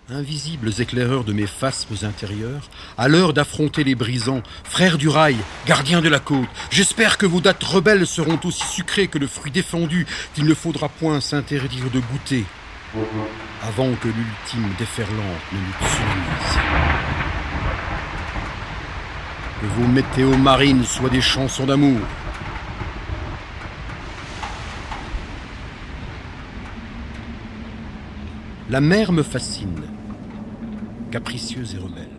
invisibles éclaireurs de mes phasmes intérieurs, à l'heure d'affronter les brisants, frères du rail, gardiens de la côte, j'espère que vos dates rebelles seront aussi sucrées que le fruit défendu qu'il ne faudra point s'interdire de goûter, avant que l'ultime déferlante ne nous tsunamise. Que vos météos marines soient des chansons d'amour. La mer me fascine, capricieuse et rebelle.